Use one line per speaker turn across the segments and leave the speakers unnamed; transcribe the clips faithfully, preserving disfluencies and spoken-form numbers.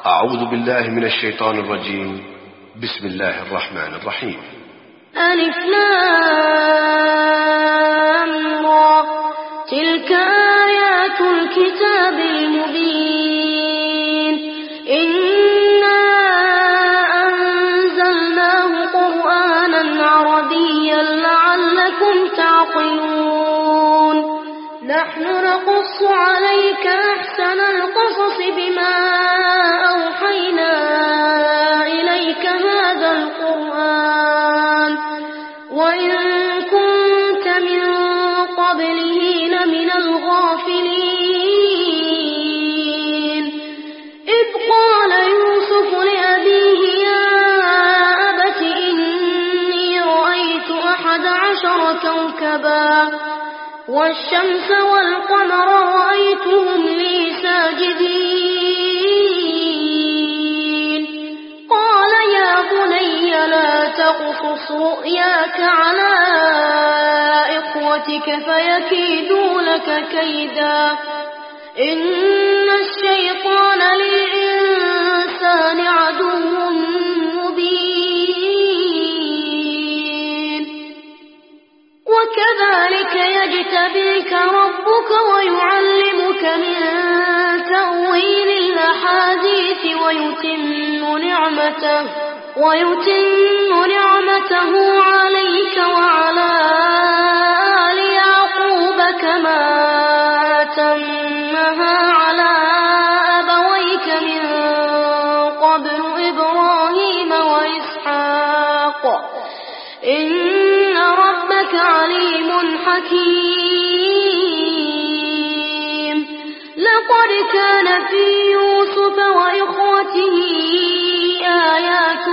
أعوذ بالله من الشيطان الرجيم. بسم الله الرحمن الرحيم.
ألف لام را تلك آيات الكتاب المبين إنا أنزلناه قرآنا عربيا لعلكم تعقلون نحن نقص عليك أحسن القصص بما أوحينا إليك هذا القرآن وإن كنت من قبله لمن الغافلين إذ قال يوسف لأبيه يا أبت إني رأيت أحد عشر كوكبا والشمس والقمر رأيتهم لي ساجدين قال يا بني لا تقصص رؤياك على إخوتك فيكيدوا لك كيدا إن الشيطان للإنسان عدو مبين وكذلك يجتبيك ربك ويعلمك من تأويل الأحاديث ويتم نعمته ويتم نعمته عليك وعلى آل يعقوب كما أتمها على أبويك من قبل إبراهيم وإسحاق إن ربك عليم حكيم لقد كان في يوسف وإخوته آيات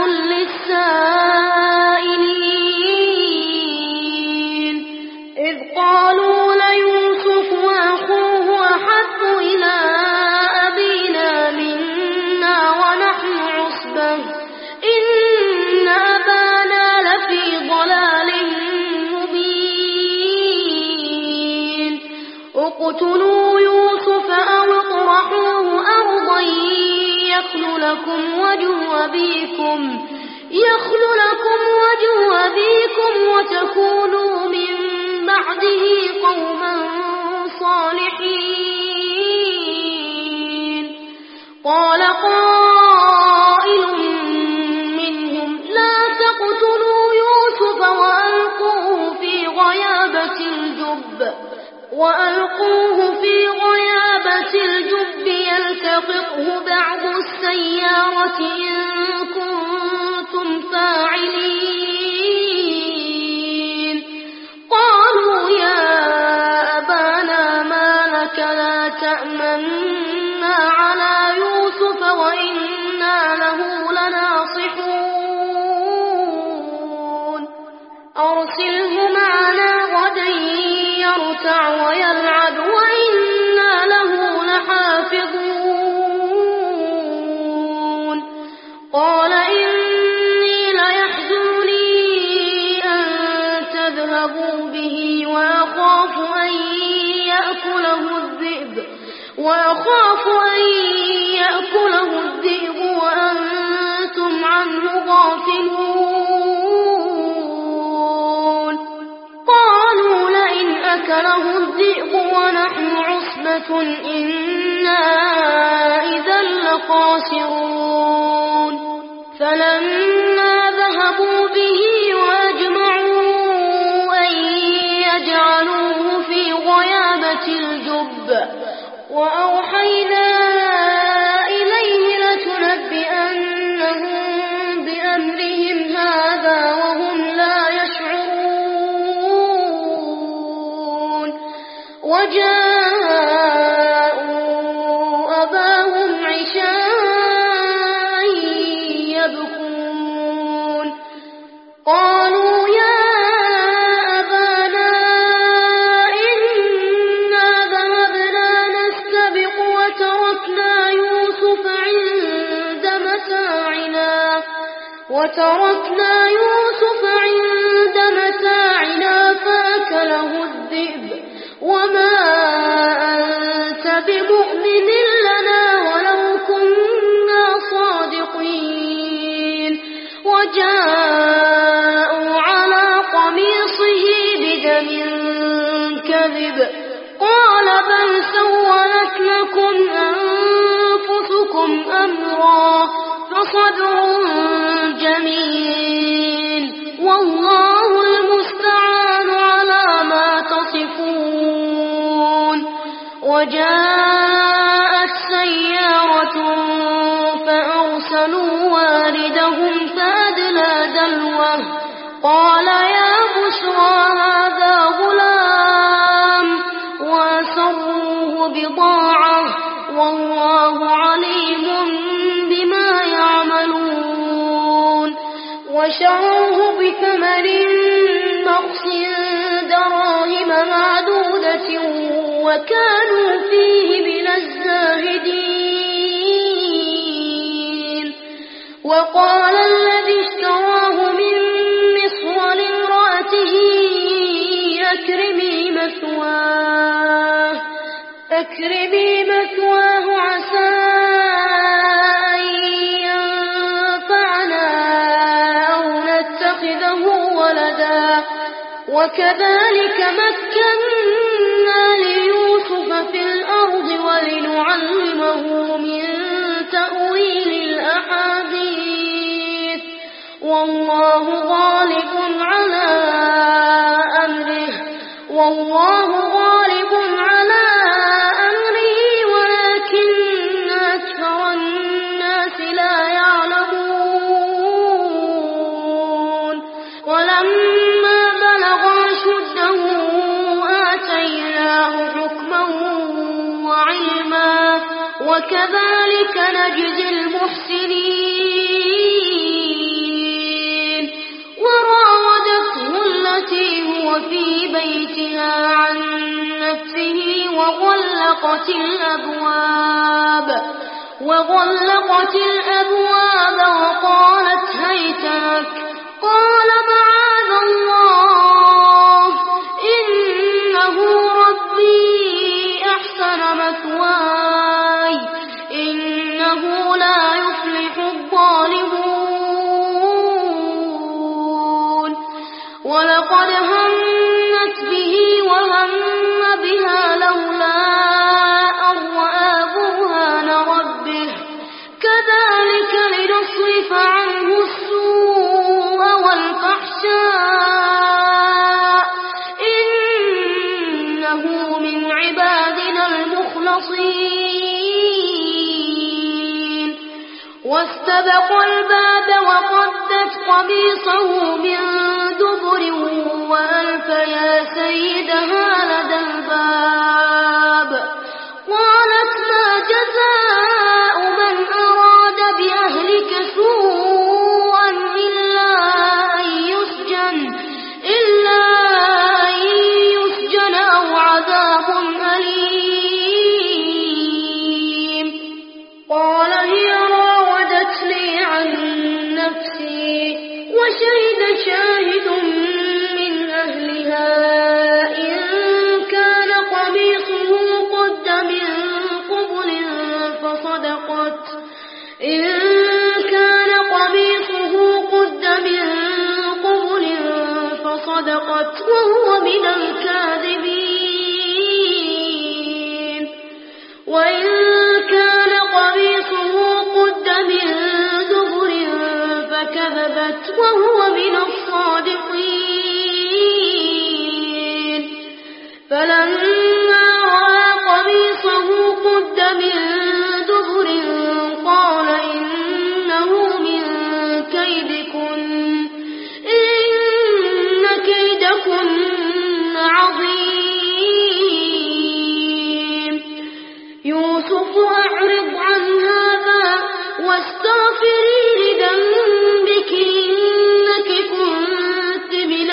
للسائلين إذ قالوا ليوسف وأخوه أحب إلى أبينا منا ونحن عصبة إن أبانا لفي ضلال مبين اقتلوا يوسف أو اطرحوه أرضا يخل لكم وجه أبيكم يخل لكم وجه أبيكم وتكونوا من بعده قوما صالحين قال قائل منهم لا تقتلوا يوسف وألقوه في غيابة الجب وألقوه في غيابة الجب يلتقطه بعض السيارة إن كنتم فاعلين قالوا يا أبانا ما لك لا تأمنا على يوسف وإنا له لناصحون أرسله معنا غدا يرتع ويلعب وإنا له لحافظون قال إني ليحزنني أن تذهبوا به وأخاف أن يأكله الذئب وأخاف أن يأكله الذئب وأنتم عنه غافلون قالوا لئن أكله الذئب ونحن عصبة إنا إذا لخاسرون فلما ذهبوا به وأجمعوا أن يجعلوه في غيابة الجب وأوحينا إليه لتنبئنهم بأمرهم هذا وهم لا يشعرون وجاءوا أباهم عشاء يبكون قالوا يا أبانا إنا ذهبنا نستبق وتركنا يوسف عند متاعنا وتركنا يوسف عند متاعنا فأكله الذئب وما أنت بمؤمن لنا ولو كنا فأرسلوا واردهم فأدلى دلوه قال يا بشرى هذا غلام وأسروه بضاعة والله عليم بما يعملون وشروه بثمن بخس دراهم معدودة وكانوا فيه من الزاهدين وقال الذي اشتراه من مصر لامرأته أكرمي مثواه أكرمي مثواه عسى أن ينفعنا أو نتخذه ولدا وكذلك مكنا ليوسف في الأرض ولنعلمه من تأويل الأحاديث والله غالب على أمره والله غالب على أمره ولكن أكثر الناس لا يعلمون ولما بلغ أشده آتيناه حكما وعلما وكذلك نجزي المحسنين وراودته التي هو في بيتها عن نفسه وغلقت الأبواب وغلقت الأبواب وقالت هيت لك قال معاذ الله إنه ربي أحسن مثواي إنه لا يفلح الظالمون ولقد همت به وهم بها لولا أن رأى برهان ربه كذلك لنصرف عنه السوء والفحشاء إنه من عبادنا المخلصين واستبق الباب وقدت قميصه من دبر وألف يا سيدها لدى الباب قالت ما جزاء من أراد بأهلك سوءا إلا أن يسجن إلا أن يسجن أو عذاب أليم قال هي راودتني عن نفسي وشهد شاهد من أهلها إن كان قميصه قد من قبل فصدقت إن كان قميصه قد من قبل فصدقت وهو من الكاذبين وإن كان قميصه قد من دبر فكذبت وهو من الصادقين فلما رأى قميصه قد من دبر قال إنه من كيدكن إن كيدكن عظيم يوسف أعرض عن هذا واستغفري لذنبك إنك كنت من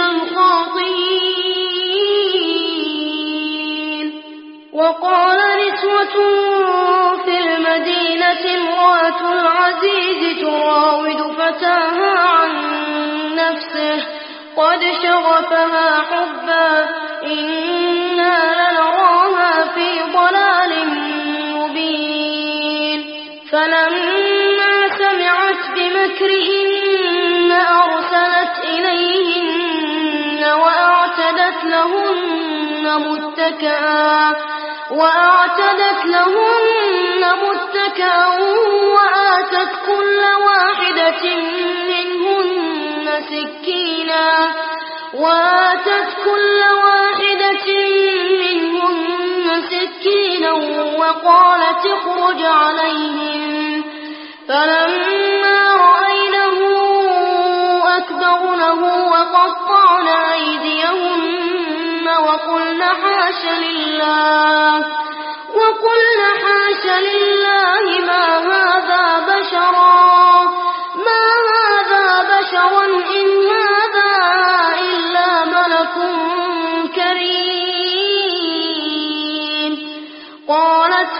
الخاطئين وقال نسوة في المدينة امرأة العزيز تراود فتاها عن نفسه قد شغفها حبا إنا لنراها في ضلال مبين فلما سمعت بمكرهن أرسلت إليهن وأعتدت لهن متكئا وأعتدت لهن متكئا وآتت كل واحدة منهن سكينا وآتت كل واحدة منهن سكينا وقالت اخرج عليهم فلما رأينه أكبرنه وقطعن أيديهن وقلن حاش لله وقلن حاش لله ما هذا بشرا ما هذا بشرا إن هذا إلا ملك كريم. قالت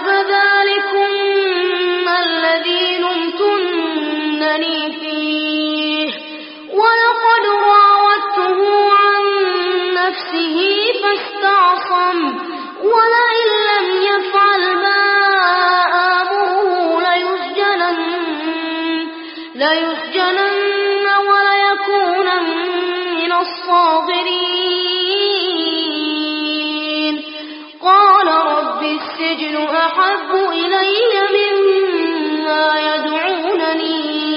فذلكن الذي لمتنني فيه ولقد راودته عن نفسه فاستعصم ولئن لم يفعل ما آمره ليسجنن ليسجنن وليكونن من الصاغرين. قال رب السجن أحب إلي مما يدعونني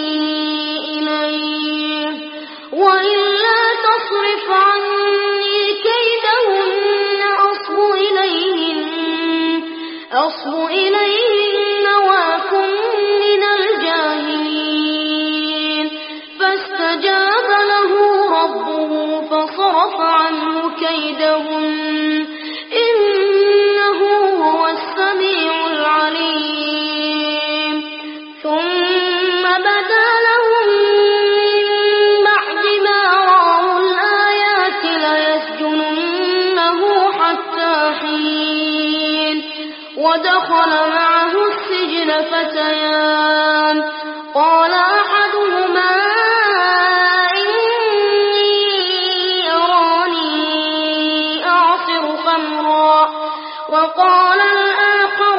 إليه وإلا تصرف عني كيدهن أصب إليهن أصب إليهن وأكن من الجاهلين. فاستجاب له ربه فصرف عنه كيدهن إنه هو السميع العليم. ثم بدا لهم من بعد ما رأوا الآيات ليسجننه حتى حين. ودخل معه السجن فتيان قال أحدهما إني أراني أعصر خمرا وقال الآخر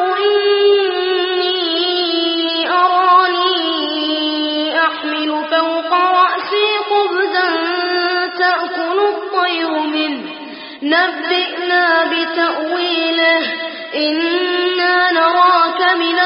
إني أراني أحمل فوق رأسي خبزا تأكل الطير منه نبئنا بتأويله إنا نراك من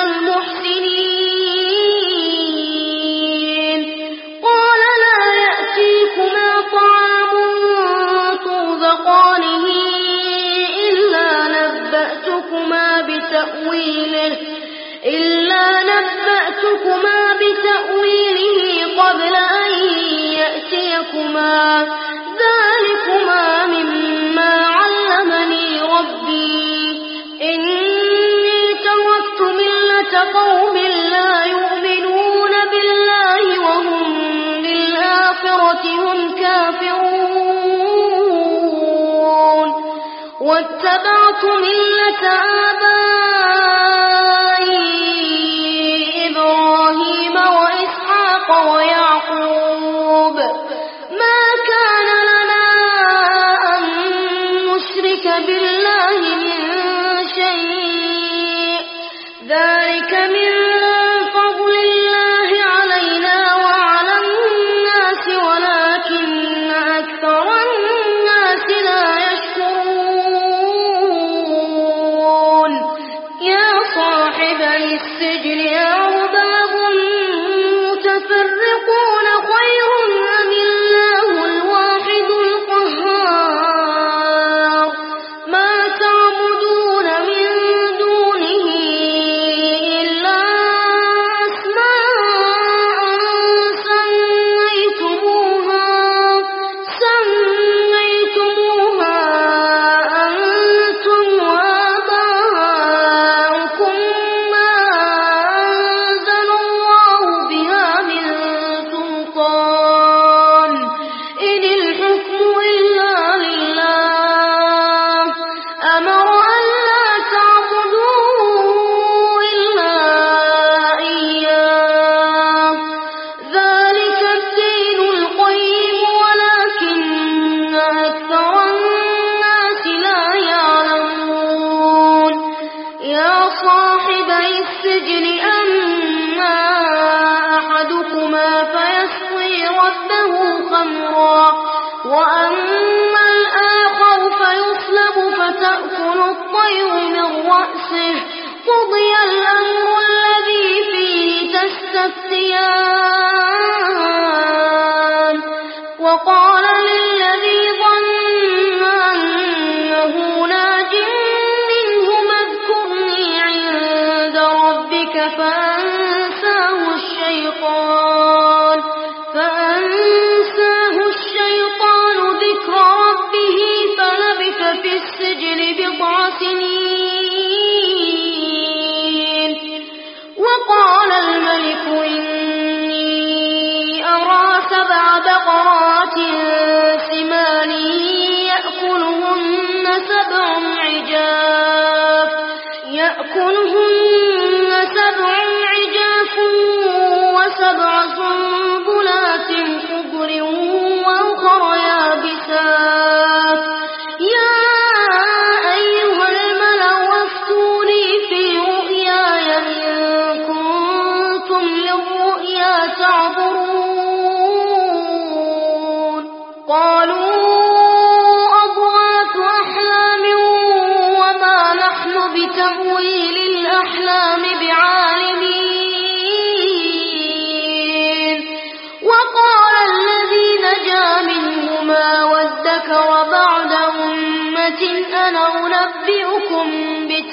المحسنين. قال لا يأتيكما طعام ترزقانه إلا نبأتكما بتأويله إلا نبأتكما بتأويله قبل أن يأتيكما ذلكما مما علمني ربي إني تركت ملة قوم لا يؤمنون بالله وهم بالآخرة هم كافرون واتبعت ملة آبائي إبراهيم وإسحاق ويعقوب ما كان لنا أن نشرك بالله من شيء ذلك من فضل الله علينا وعلى الناس ولكن أكثر الناس لا يشكرون. يا صاحبي السجن أرباب متفرقون خير أم الله الواحد القهار ما تعبدون من دونه إلا أسماء سميتموها سميتموها أنتم وآباؤكم ما أنزل الله بها من سلطان إن الحكم إلا لله أمر أن لا تعبدوا إلا إياه ذلك الدين القيم ولكن أكثر الناس لا يعلمون. يا صاحبي السجن أما أحدكما فيسقي ربه خمرا وأما الآخر فيصلب فتأكل الطير من رأسه قضي الأمر الذي فيه تستفتيان. وقال للذي ظن أنه ناج منه اذكرني عند ربك فأنساه الشيطان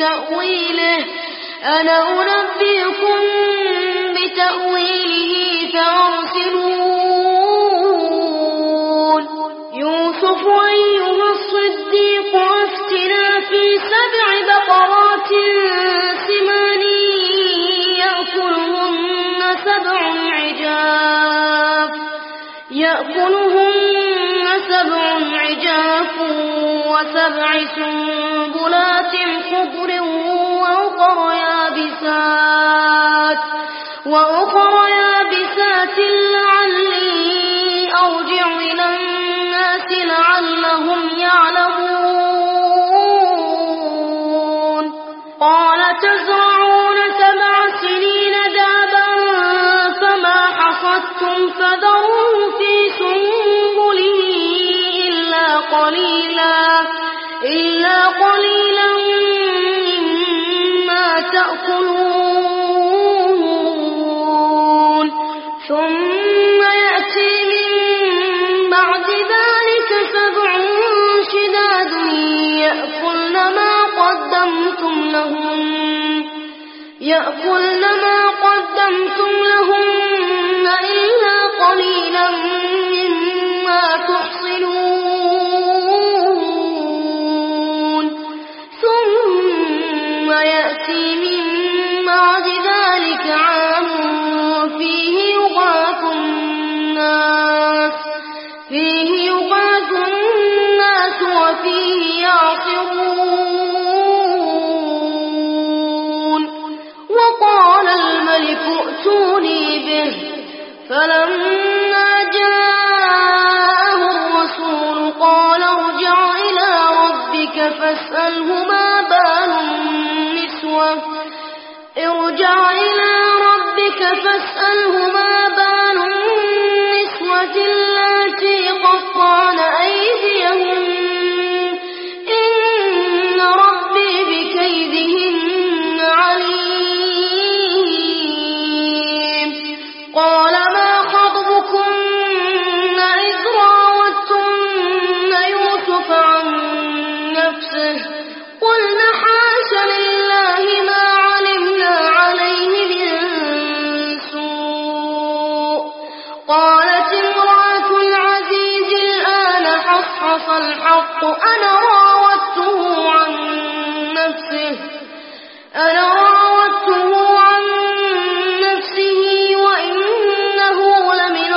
بتأويله أنا أنبئكم بتأويله فأرسلون يوسف أيها الصديق أفتنا في سبع بقرات سمان يأكلهن سبع عجاف يأكلهن سبع عجاف وسبع سنبلات خضر وأخر يابسات وأخر يابسات لعلي أرجع إلى الناس لعلهم يعلمون قال تزرعون سبع سنين دابا فما حصدتم فذروه في سنبله إلا قليلا إلا قليلا مما تأكلون ثم يأتي من بعد ذلك سبع شداد يأكلن ما قدمتم لهن يأكلن ما قدمتم لهن إلا قليلا مما تحصنون ثم يأتي من بعد ذلك عام فيه يغاث الناس فيه يغاث الناس وفيه يعصرون وقال الملك ائتوني به فلما جاءه الرسول قال ارجع إلى ربك فاسأله ما بال النسوة ارجع إلى ربك فاسأله ما بال النسوة اللاتي قطعن أيديهن إن ربي بكيدهن عليم قال ما خطبكن إذ راوتن يوسف عن نفسه قلن حاش لله ما علمنا عليه من سوء قالت امرأة العزيز الآن حصحص الحق أنا راودته عن نفسه أنا راودته عن نفسه وإنه لمن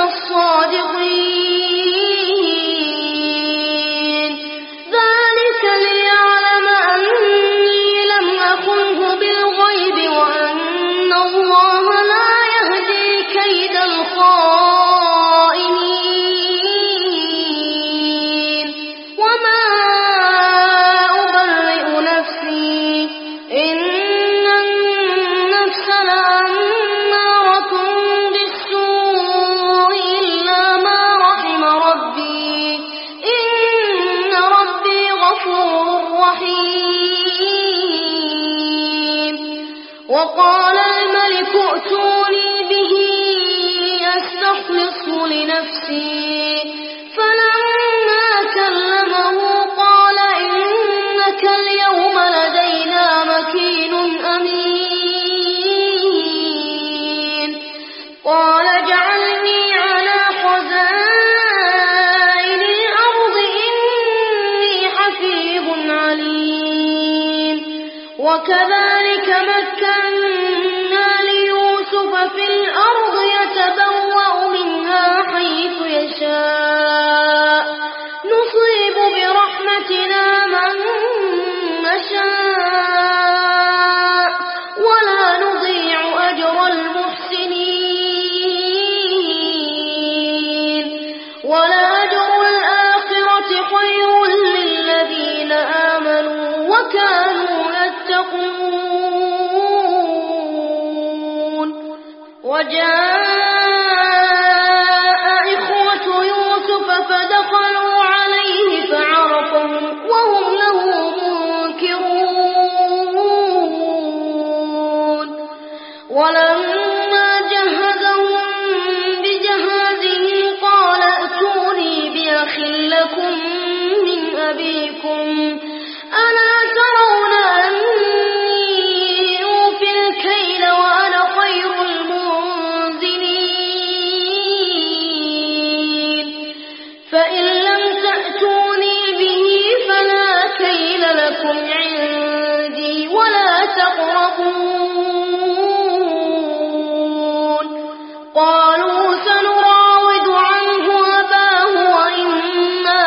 الصادقين ذلك ليعلم أني لم أخنه بالغيب وأن الله لا يهدي كيد الخائنين وما أبرئ نفسي إن النفس لأمارة بالسوء إلا ما رحم ربي إن ربي غفور رحيم وقال الملك ائتوني به أستخلصه لنفسي فلما كلمه قال إنك اليوم لدينا مكين أمين قال اجعلني على خزائن الأرض إني حفيظ عليم وكذلك مكنا ليوسف في الأرض يتبوأ منها حيث يشاء نصيب برحمتنا من نشاء ولا نضيع أجر المحسنين ولأجر الآخرة خير للذين آمنوا وكانوا يتقون وجاء إخوة يوسف فدخلوا عليه فعرفهم وهم له منكرون ولما جهزهم بجهازهم قال ائتوني بأخ لكم من أبيكم ألا ترون أني قالوا سنراود عنه أباه وإنا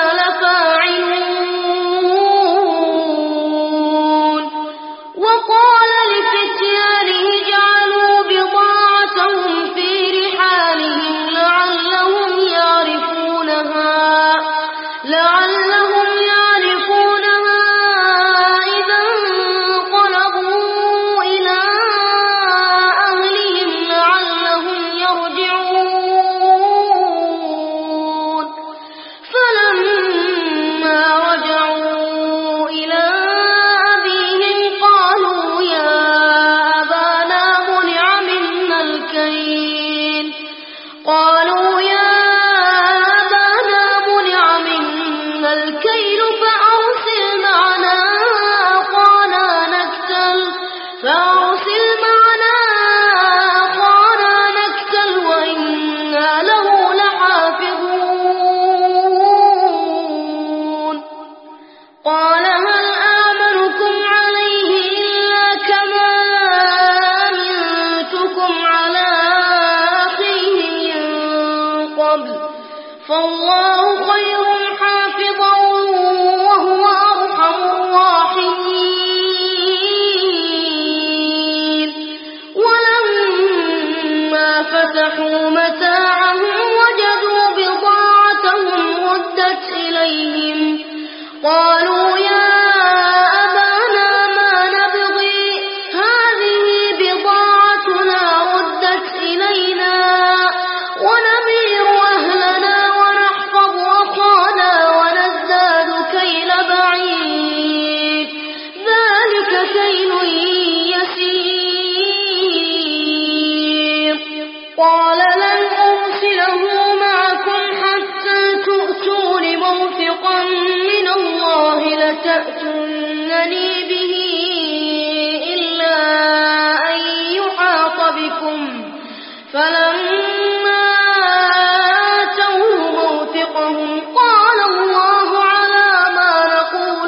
لفاعلون وقال لفتيانه اجعلوا بضاعتهم في رحالهم لعلهم يعرفونها لعلهم يعرفونها إذا انقلبوا إلى أهلهم لعلهم يرجعون فلما رجعوا إلى أبيهم قالوا يا أبانا منع منا الكيل قالوا يا الكيل فأرسل معنا أخانا نكتل فأرسل معنا أخانا نكتل وإنا له لحافظون قال هل آمنكم عليه إلا كما أمنتكم على أخيه من قبل فالله خير حافظا وهو أرحم الراحمين ولما فتحوا متاعهم وجدوا بضاعتهم ردت إليهم قالوا يا أبانا ما نبغي هذه بضاعتنا ردت إلينا ونمير أهلنا ونحفظ أخانا ونزداد كيل بعيد ذلك كيل يسير قال لن أرسله معكم حتى تؤتون موثقا من الله لتأتونني به إلا أن يحاط بكم فلما آتوه موثقهم قال الله على ما نقول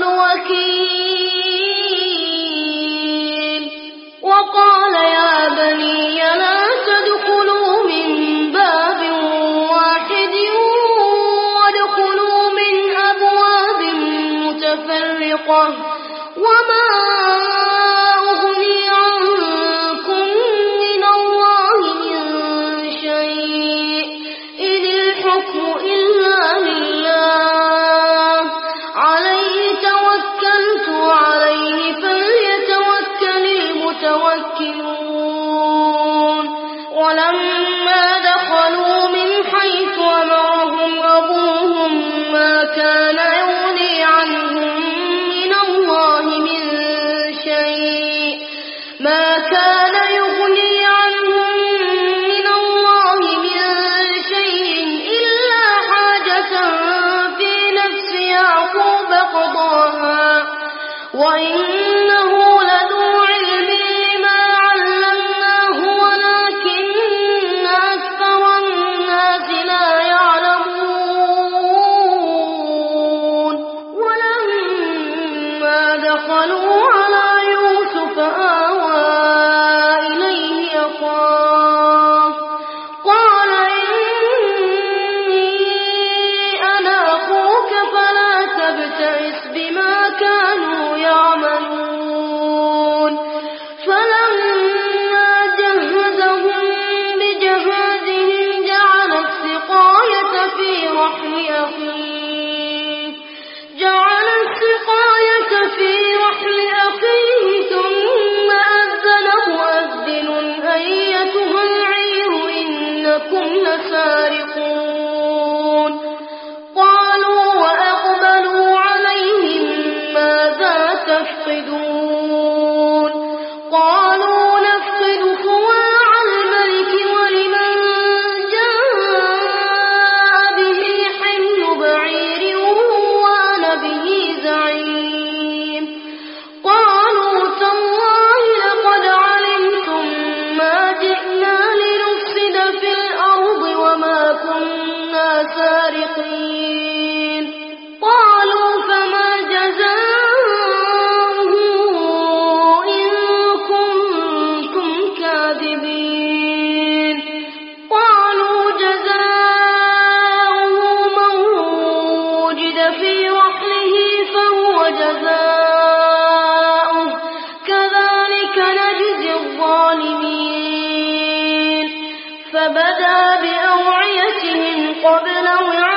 وكيل وقال يا بني لا تدخلوا من باب واحد وادخلوا من أبواب متفرقة وما أغني عنكم من الله من شيء إن الحكم إلا لله عليه توكلت عليه فليتوكل المتوكلون ولما دخلوا من حيث أمرهم أبوهم ما كان يغني عنهم من الله من شيء ما كان يغني عنهم من الله من شيء إلا حاجة في نفس يعقوب قضاها وإنه لذو علم لما علمناه ولكن أكثر الناس لا يعلمون ولما دخلوا على يوسف آوى إليه أخاه قال إني أنا أخوك فلا تبتئس بما كانوا يعملون فلما جهزهم بجهازهم جعل السقاية في رحل أخيه جعل السقاية في رحل أخيه ثم أذن مؤذن أيتها العير إنكم لسارقون قالوا وأقبلوا عليهم ماذا تفقدون قالوا نفقد صواع الملك ولمن جاء به حمل بعير وأنا به زعيم قالوا تالله لقد علمتم ما جئنا لنفسد في الأرض وما كنا فبدى بأوعيتهم قبل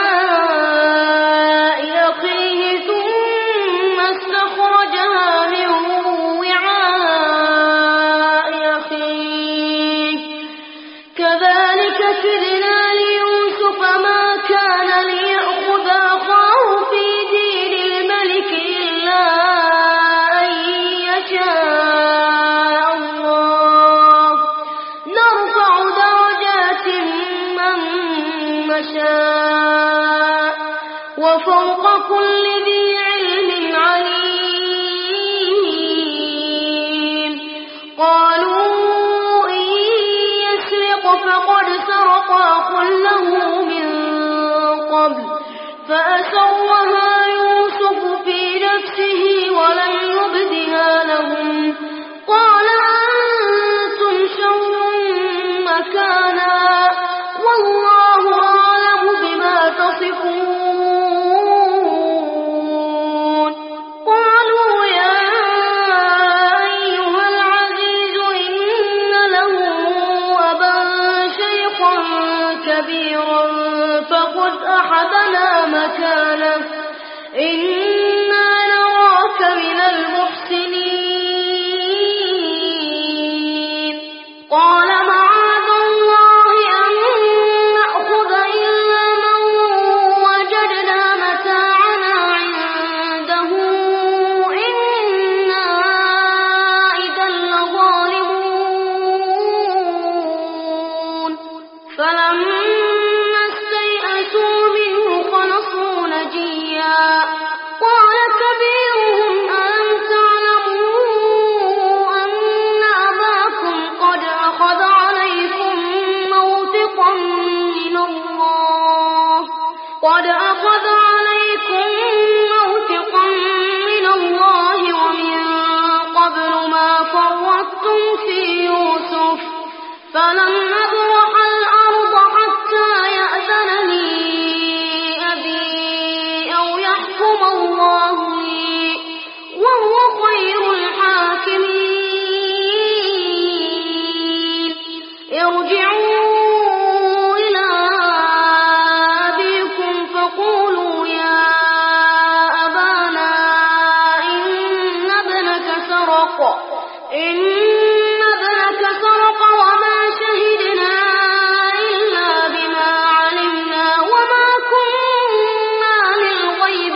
وعاء أخيه ثم استخرجها من وعاء أخيه كذلك كدنا ليوسف ما كان ليأخذ أخاه في دين الملك إلا أن يشاء الله نرفع درجات من نشاء وفوق كل ذي علم عليم قالوا إن يسرق فقد سرق أخ له من قبل فأسرها يوسف في نفسه ولم يبدها لهم قال أنتم شر مكانا والله أعلم بما تصفون قالوا يا أيها العزيز إن له أبا شيخا كبيرا فخذ أحدنا مكانه إنا نراك من المحسنين قال معاذ الله أن نأخذ إلا من وجدنا متاعنا عنده إنا إذا لظالمون فلما استيئسوا منه خلصوا نجيا قال كبيرهم ألم تعلموا أن أباكم قد أخذ عليكم موثقا من الله قد أخذ عليكم موثقا من الله ومن قبل ما فرطتم في يوسف فلن أبرح الأرض حتى يأذن لي أبي أو يحكم الله لي وهو خير الحاكمين ارجعوا إلى أبيكم فقولوا يا أبانا إن ابنك سرق إن ابنك سرق وما شهدنا إلا بما علمنا وما كنا للغيب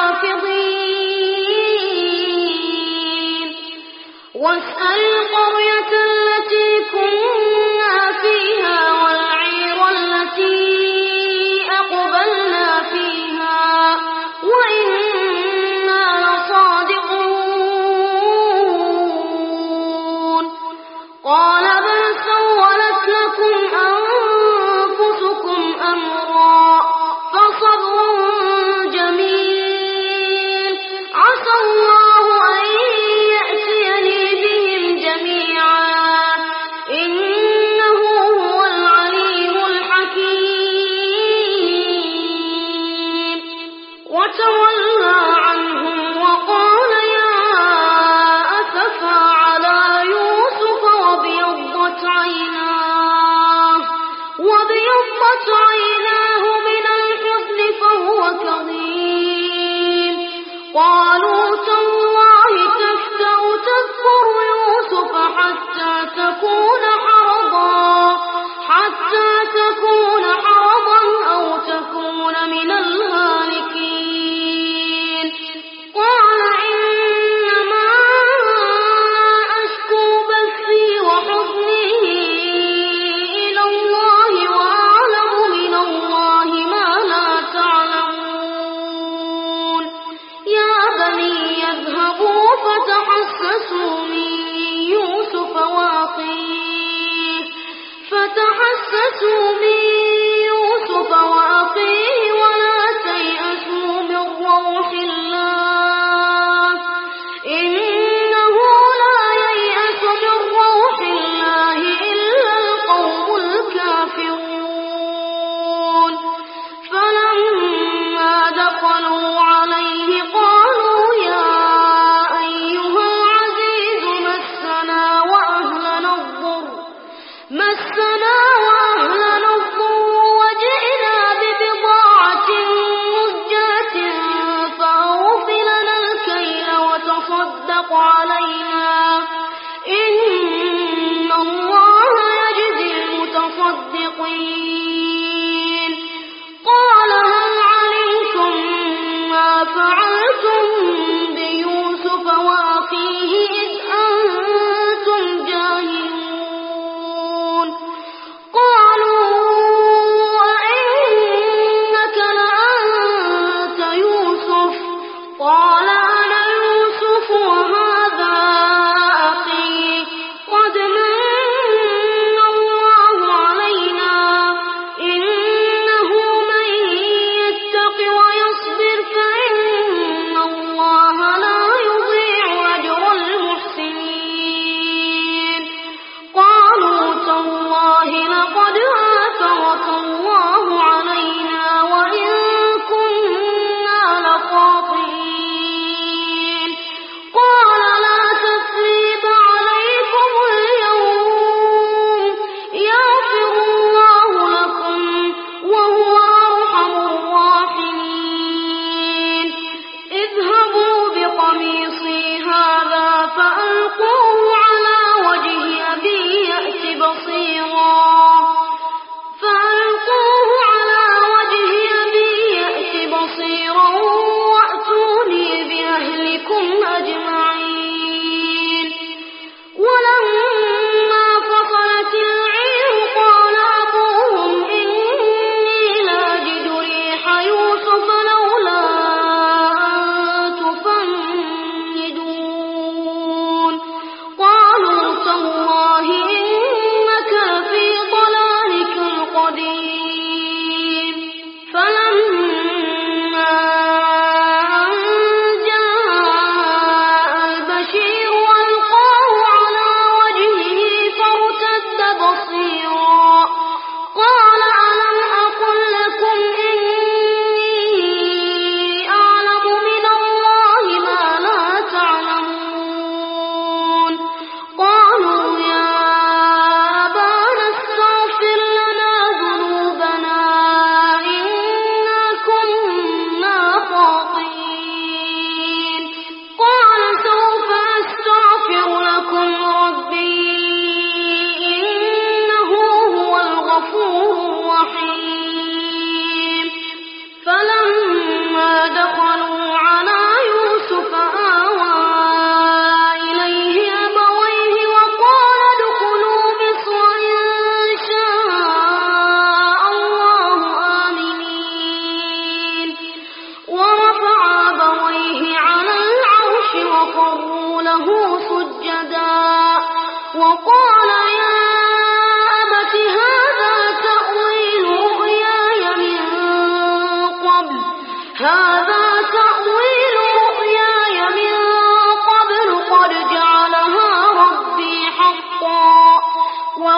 حافظين واسأل القرية التي كنا فيها والعير التي أقبلنا فيها وإنا لصادقون قال بل سولت لكم أنفسكم أمرا فصبر جميل عسى الله أن يأتيني بهم جميعا إنه هو العليم الحكيم وتولى عنهم وقال يا أسفى على يوسف وابيضت عيناه وابيضت عيناه من الحزن فهو كظيم قالوا تالله تفتأ تذكر يوسف حتى تكون حرضا حتى تكون حرضا أو تكون من الهالكين قال إنما أشكو بثي وحزني إلى الله وأعلم من الله ما لا تعلمون يا بني يذهبوا فتحسسوا من يوسف وأخيه فتحسسوا من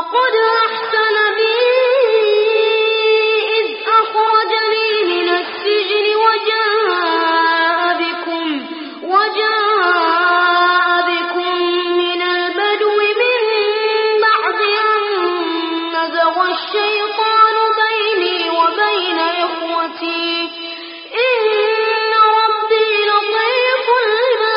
لقد أحسن بي إذ أخرجني من السجن وجاء بكم وجاء بكم من البدو من بعد أن نزغ الشيطان بيني وبين إخوتي إن ربي لطيف لما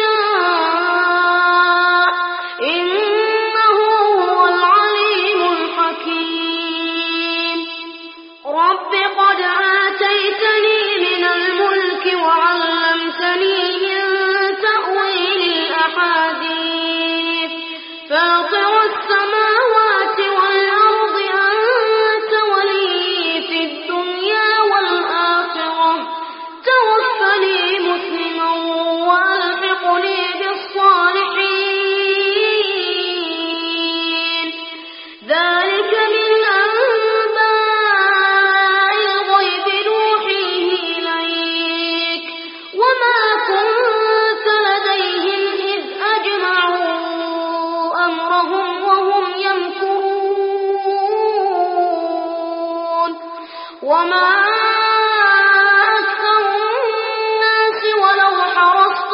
يشاء إنه هو العليم الحكيم رب قد آتيتني من الملك وعلمتني من تأويل الأحاديث فاطر السماوات والأرض أنت ولي في الدنيا والآخرة توفني مسلما وألحقني بالصالحين ذلك من أنباء الغيب نوحيه إليك وما كنت لديهم إذ أجمعوا أمرهم وهم يمكرون وما أكثر الناس ولو حرصت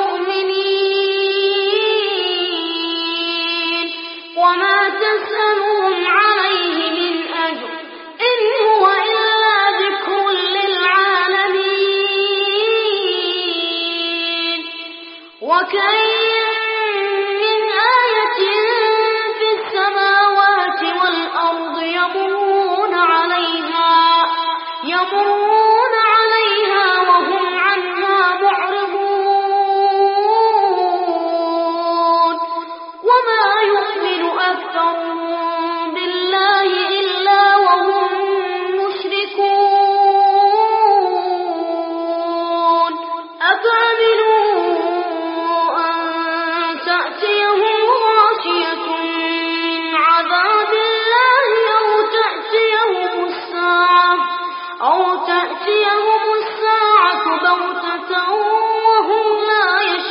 بمؤمنين وما تسألهم عليه من أجر إن هو إلا ذكر للعالمين وكأين من آية في السماوات والأرض يمرون عليها يمرون عليها وهم عنها معرضون وما يؤمن أكثرهم بالله إلا وهم مشركون أفأمنوا أن تأتيهم غاشية من عذاب الله أو تأتيهم الساعة أو تأتيهم الساعة بغتة وهم لا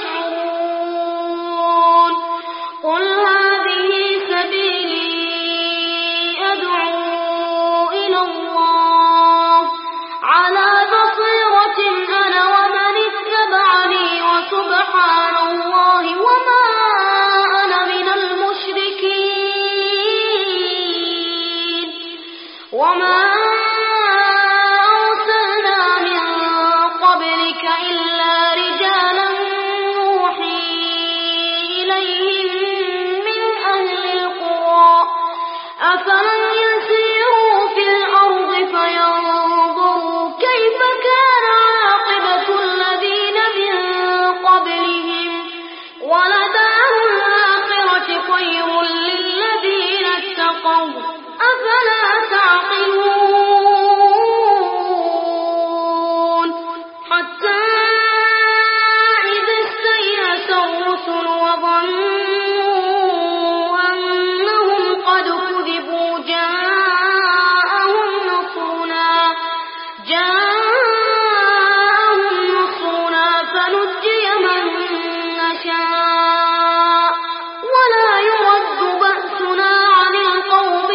يشعرون قل هذه سبيلي أدعو إلى الله على بصيرة أنا ومن اتبعني وسبحان الله وما أنا من المشركين وما أرسلنا من قبلك إلا رجالا نوحي إليهم من أهل القرى أفلم يسيروا في الأرض فينظروا كيف كان عاقبة الذين من قبلهم ولدار الآخرة خير للذين اتقوا أفلا تعقلون حتى إذا استيأس الرسل وظنوا أنهم قد كذبوا جاءهم نصرنا جاءهم نصرنا فنجي من نشاء ولا يرد بأسنا عن القوم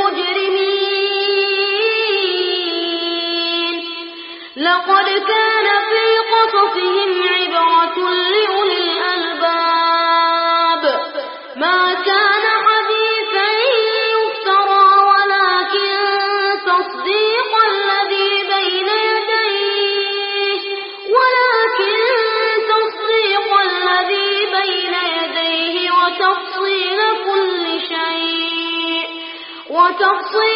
المجرمين لقد كان في قصصهم عبرة لأولي الألباب ما كان حديثا يفترى ولكن تصديق الذي بين يديه ولكن تصديق الذي بين يديه وتفصيل كل شيء وتفصيل